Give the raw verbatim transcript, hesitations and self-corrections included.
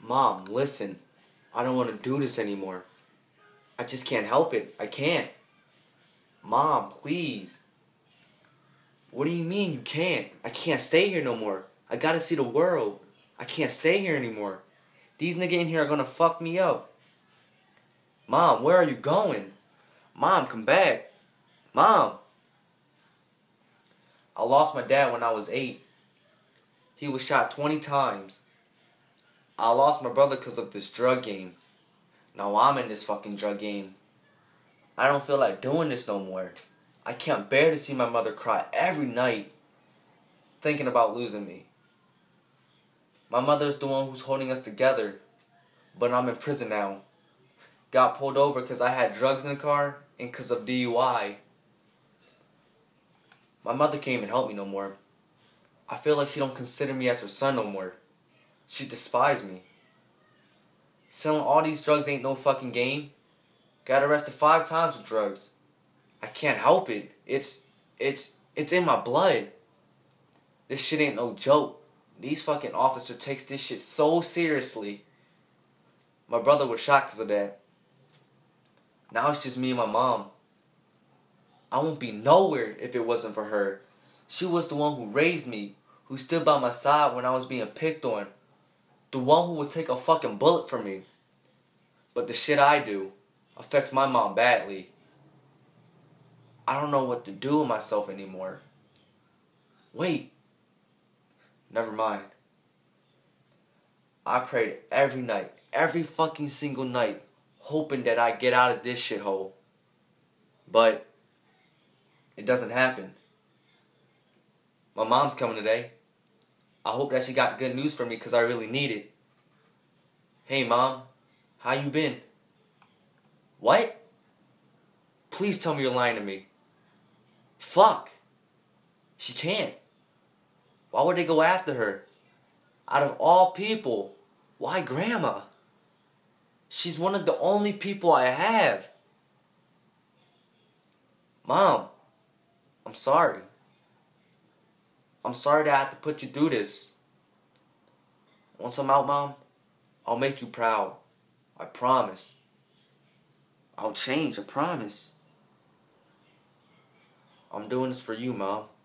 Mom, listen. I don't want to do this anymore. I just can't help it. I can't. Mom, please. What do you mean you can't? I can't stay here no more. I gotta see the world. I can't stay here anymore. These niggas in here are gonna fuck me up. Mom, where are you going? Mom, come back. Mom. I lost my dad when I was eight. He was shot twenty times. I lost my brother because of this drug game. Now I'm in this fucking drug game. I don't feel like doing this no more. I can't bear to see my mother cry every night thinking about losing me. My mother's the one who's holding us together, but I'm in prison now. Got pulled over because I had drugs in the car and because of D U I. My mother can't even help me no more. I feel like she don't consider me as her son no more. She despised me. Selling all these drugs ain't no fucking game. Got arrested five times with drugs. I can't help it. It's, it's, it's in my blood. This shit ain't no joke. These fucking officers takes this shit so seriously. My brother was shot because of that. Now it's just me and my mom. I won't be nowhere if it wasn't for her. She was the one who raised me, who stood by my side when I was being picked on. The one who would take a fucking bullet for me. But the shit I do affects my mom badly. I don't know what to do with myself anymore. Wait. Never mind. I prayed every night, every fucking single night, hoping that I get out of this shithole. But it doesn't happen. My mom's coming today. I hope that she got good news for me because I really need it. Hey, Mom. How you been? What? Please tell me you're lying to me. Fuck. She can't. Why would they go after her? Out of all people, why Grandma? She's one of the only people I have. Mom, I'm sorry. I'm sorry that I have to put you through this. Once I'm out, Mom, I'll make you proud. I promise. I'll change, I promise. I'm doing this for you, Mom.